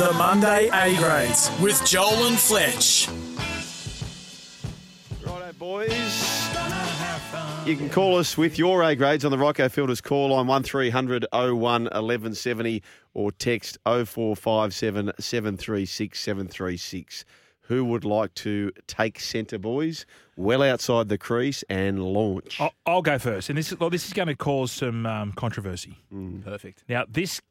The Monday A-Grades with Joel and Fletch. Righto, boys. You can call us with your A-Grades on the Rocco Fielders call line 1300 01 1170 or text 0457 736 736. Who would like to take centre, boys, well outside the crease and launch? I'll go first, and this is going to cause some controversy. Perfect. Now,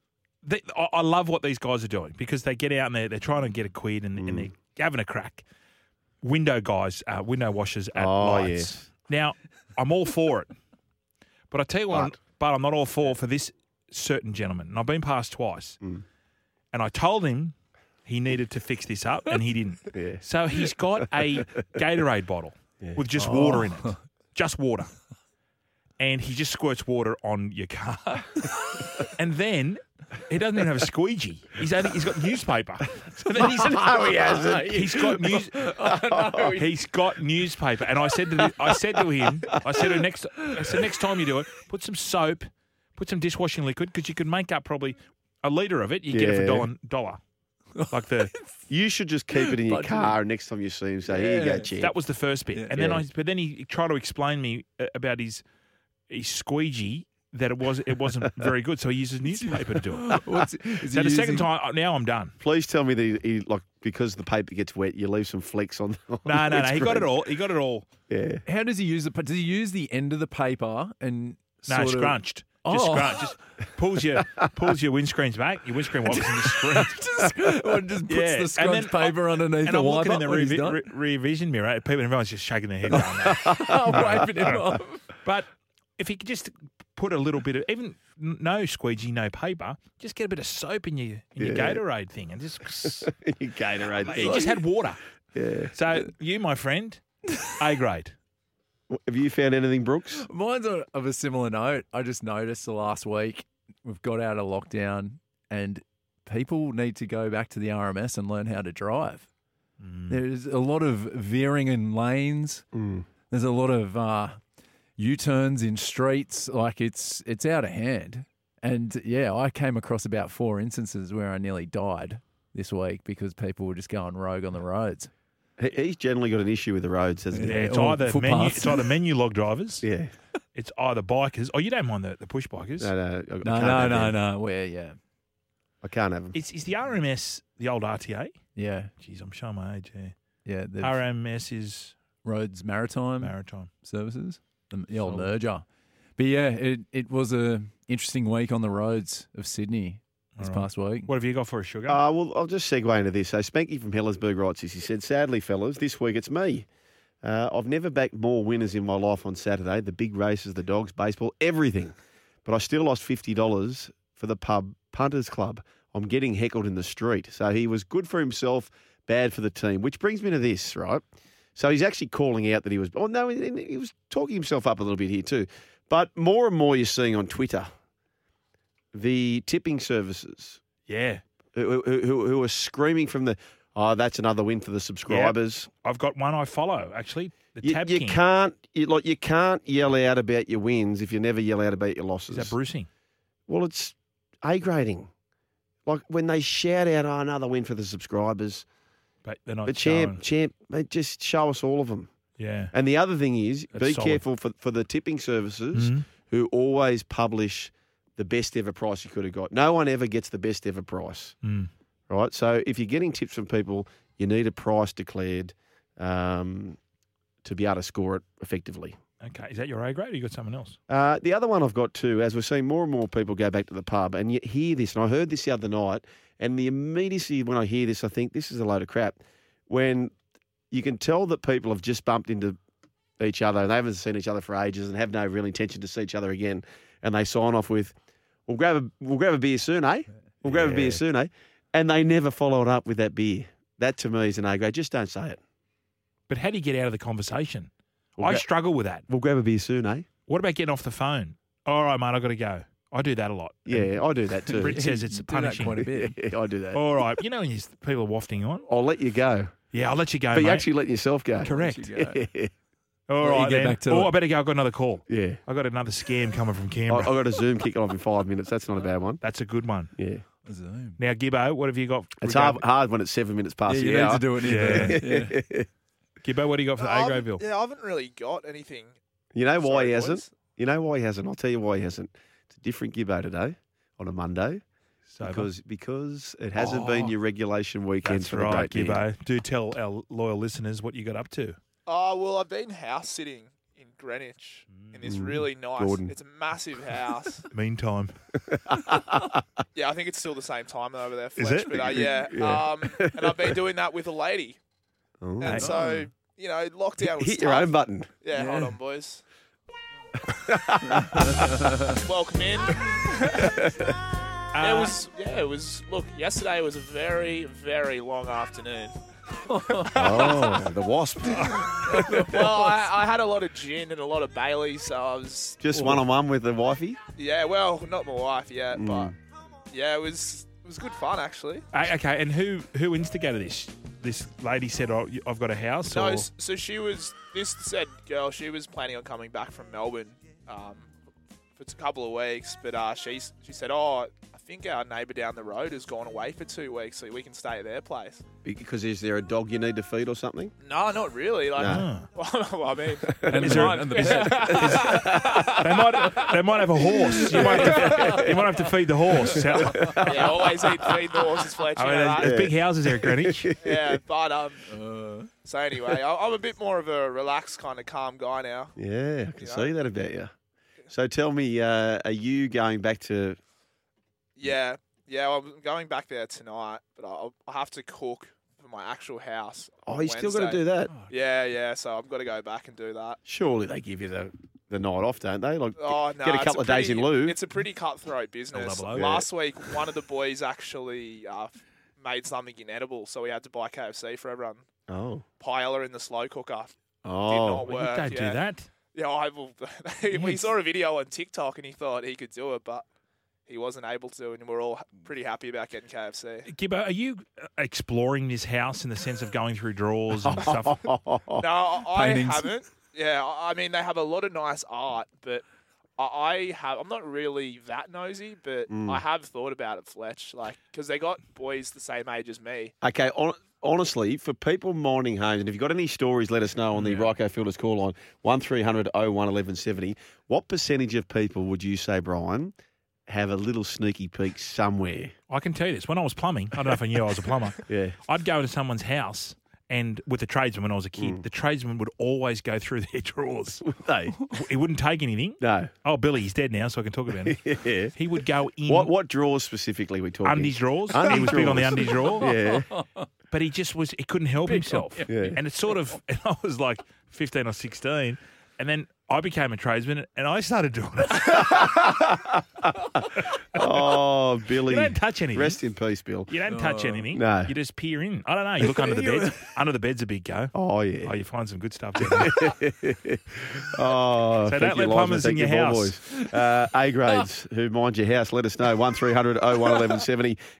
I love what these guys are doing because they get out and they're trying to get a quid and they're having a crack. Window guys, window washers at lights. Yes. Now, I'm all for it, but I tell you what, but I'm not all for this certain gentleman. And I've been past twice, and I told him he needed to fix this up, and he didn't. Yeah. So he's got a Gatorade bottle with just water in it, just water, and he just squirts water on your car, and then. He doesn't even have a squeegee. He's got newspaper. So then No, he hasn't. He's got He's got newspaper. And I said to him, next time you do it, put some soap, put some dishwashing liquid, because you can make up probably a litre of it. You get it for $1. Like You should just keep it in your car, and next time you see him, say, "Here you go, champ." That was the first bit, and then he tried to explain me about his squeegee. That it wasn't very good, so he uses newspaper to do it. So the second time, now I'm done. Please tell me that he because the paper gets wet, you leave some flecks on. No. He got it all. He got it all. Yeah. How does he use it? Does he use the end of the paper and scrunched? Just scrunch. Just pulls your windscreens back. Your windscreen wipers in the screen. just puts the scrunched paper underneath and the I'm wiper. looking in the rear vision mirror. Everyone's just shaking their head. Wiping him off. But if he could just put a little bit of, even no squeegee, no paper, just get a bit of soap in your Gatorade thing and just your Gatorade he thing. just had water. Yeah. So you, my friend, A-grade. Have you found anything, Brooks? Mine's of a similar note. I just noticed the last week we've got out of lockdown and people need to go back to the RMS and learn how to drive. There's a lot of veering in lanes. There's a lot of U-turns in streets. Like it's out of hand. And yeah, I came across about 4 instances where I nearly died this week because people were just going rogue on the roads. He's generally got an issue with the roads, hasn't he? Yeah, it's either menu log drivers. Yeah. It's either bikers. Oh, you don't mind the push bikers? No. Where, yeah. I can't have them. Is the RMS the old RTA? Yeah. Jeez, I'm showing my age here. Yeah. The RMS is Roads Maritime Services, the old merger. But yeah, it was a interesting week on the roads of Sydney this past week. What have you got for a sugar? Well, I'll just segue into this. So Spanky from Hellersburg writes this. He said, "Sadly, fellas, this week it's me. I've never backed more winners in my life on Saturday. The big races, the dogs, baseball, everything. But I still lost $50 for the pub Punters Club. I'm getting heckled in the street." So he was good for himself, bad for the team, which brings me to this, right? So he's actually calling out that he was talking himself up a little bit here too. But more and more you're seeing on Twitter, the tipping services, who are screaming from that's another win for the subscribers. I've got one I follow actually. The Tab you King. you can't yell out about your wins if you never yell out about your losses. Is that bruising? Well, it's A-grading. Like when they shout out, another win for the subscribers. But they're not. But champ, mate, just show us all of them. Yeah. And the other thing is, be solid. careful for the tipping services who always publish the best ever price you could have got. No one ever gets the best ever price, right? So if you're getting tips from people, you need a price declared to be able to score it effectively. Okay. Is that your A grade or you got someone else? The other one I've got too, as we're seeing more and more people go back to the pub, and you hear this, and I heard this the other night, and the immediacy when I hear this, I think this is a load of crap. When you can tell that people have just bumped into each other and they haven't seen each other for ages and have no real intention to see each other again, and they sign off with, we'll grab a beer soon, eh? We'll grab a beer soon, eh? And they never follow it up with that beer. That to me is an A grade. Just don't say it. But how do you get out of the conversation? I struggle with that. We'll grab a beer soon, eh? What about getting off the phone? All right, mate, I've got to go. I do that a lot. Yeah, I do that too. Britt says it's punishing. Quite a bit. Yeah, I do that. All right. You know when people are wafting on? I'll let you go. Yeah, I'll let you go, But mate. you actually let yourself go. Correct. Yeah. All Well, right, you get then. back to it. I better go. I've got another call. Yeah. I've got another scam coming from I Canberra. got a Zoom kicking off in 5 minutes. That's not a bad one. That's a good one. Yeah. Zoom. Now, Gibbo, what have you got? It's hard when it's 7 minutes past Yeah, the you hour. need to do it in there. Gibbo, what do you got for the Agrayville? Yeah, I haven't really got anything. You know why Sorry, he boys. hasn't? You know why he hasn't? I'll tell you why he hasn't. It's a different Gibbo today on a Monday because it hasn't been your regulation weekend That's for the right, great man. Gibbo. Do tell our loyal listeners what you got up to. Oh, well, I've been house sitting in Greenwich in this really nice. Gordon. It's a massive house. Meantime. Yeah, I think it's still the same time over there, Is Fletch. it? But yeah. And I've been doing that with a lady. Oh. And so, lockdown was Hit your tough. own button. Yeah, hold on, boys. Welcome in. It was. Look, yesterday was a very, very long afternoon. Oh, the wasp. Well, I had a lot of gin and a lot of Bailey, so I was Just one-on-one with the wifey? Yeah, well, not my wife yet, but yeah, it was good fun actually. Okay, and who instigated this? This lady said, "Oh, I've got a house." No, or? so she was. This said girl. She was planning on coming back from Melbourne for a couple of weeks, but she said, "Oh, I think our neighbour down the road has gone away for 2 weeks, so we can stay at their place." Because is there a dog you need to feed or something? No, not really. Like, No. well, I mean, And Is there- the They might have a horse. You might have to feed the horse. yeah, always feed the horses, Fletch. I you mean, know that. there's big houses there at Greenwich. Yeah, but so anyway, I'm a bit more of a relaxed kind of calm guy now. Yeah, I can You know? see that about you. So tell me, are you going back to... Yeah, I'm going back there tonight, but I'll have to cook for my actual house. Oh, on you still got to Wednesday. do that? Yeah, so I've got to go back and do that. Surely they give you the night off, don't they? Like, Oh, no, get a it's couple of days in pretty- lieu. It's a pretty cutthroat business. double O. Last week, one of the boys actually made something inedible, so we had to buy KFC for everyone. Oh. Paella in the slow cooker. Oh. Did not Well, you work. don't do that. Yeah, we saw a video on TikTok and he thought he could do it, but he wasn't able to, and we're all pretty happy about getting KFC. Gibbo, are you exploring this house in the sense of going through drawers and stuff? No, I Paintings. haven't. Yeah, I mean, they have a lot of nice art, but I'm not really that nosy, but I have thought about it, Fletch, because they got boys the same age as me. Okay, honestly, for people minding homes, and if you've got any stories, let us know on the Ryco Fielders call line, 1300 01 1170. What percentage of people would you say, Brian, have a little sneaky peek somewhere? I can tell you this. When I was plumbing, I don't know if I knew I was a plumber. Yeah. I'd go to someone's house, and with the tradesman when I was a kid, the tradesman would always go through their drawers. They? He wouldn't take anything. No. Oh, Billy, he's dead now, so I can talk about him. Yeah. He would go in What drawers specifically we talking? undies drawers. Undies He was big on the drawers. undies drawer. Yeah. But he couldn't help himself. Yeah. And it's sort of, and I was like 15 or 16, and then I became a tradesman and I started doing it. Oh, Billy. You don't touch anything. Rest in peace, Bill. You don't touch anything. No. You just peer in. I don't know. You look under the beds. Under the bed's a big go. Oh, yeah. Oh, you find some good stuff down there. Oh, So thank don't you, let Liza. plumbers Thank in you, your ball house. boys. A grades who mind your house, let us know. 1300 01 1170.